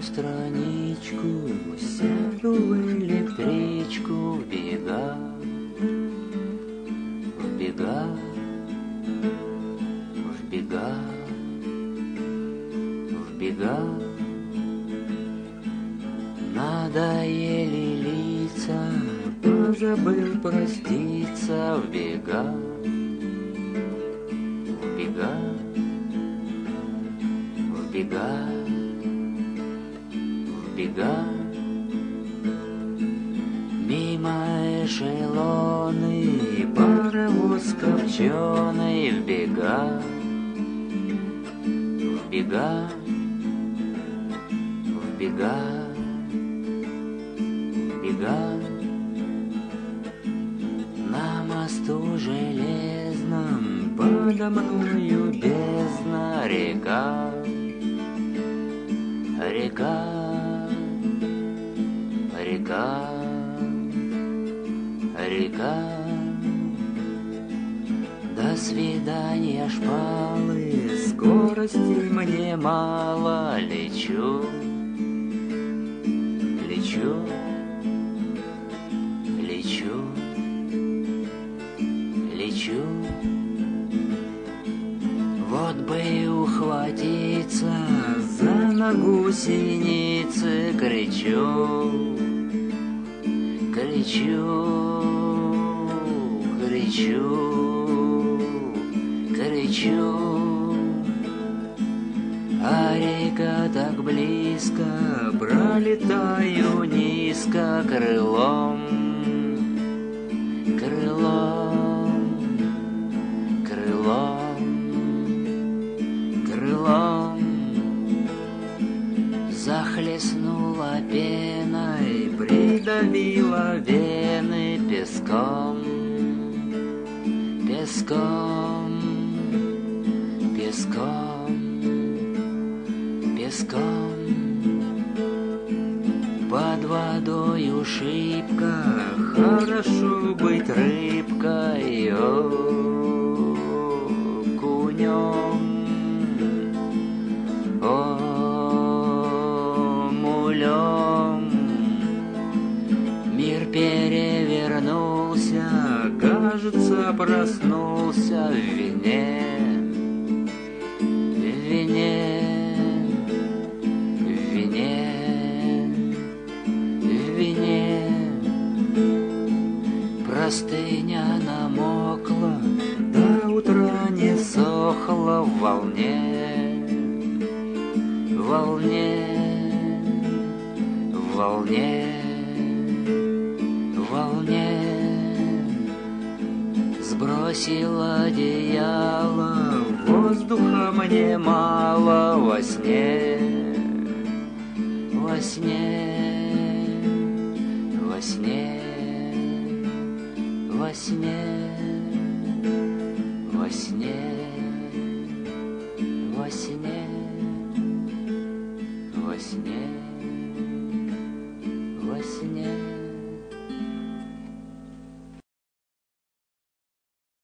страничку, сяду в электричку, в бега, в бега, в бега, в бега. Надоели лица, позабыл проститься, в бега, в бега, в бега, в бега. Мимо эшелоны, паровоз копченый, в бега, в бега, в бега, в бега. На мосту железном подо мною бездна, река, река, река, река. До свидания, шпалы, скорости мне мало, лечу, лечу, лечу, лечу. Вот бы и ухватиться за ногу синицы, кричу, кричу, кричу, кричу. А река так близко, пролетаю низко крылом, крылом, крылом, крылом. Захлестнула пеной, придавила вены песком, песком, песком, песком. Под водою шибко, хорошо быть рыбкой, окунем, мулем. Мир перевернулся, кажется, проснулся в вине, в вине, в вине, в вине. Простыня намокла, до утра не сохла в волне, в волне, в волне, в волне. Сбросил одеяло, воздуха мне мало во сне, во сне, во сне, во сне, во сне, во сне, во сне.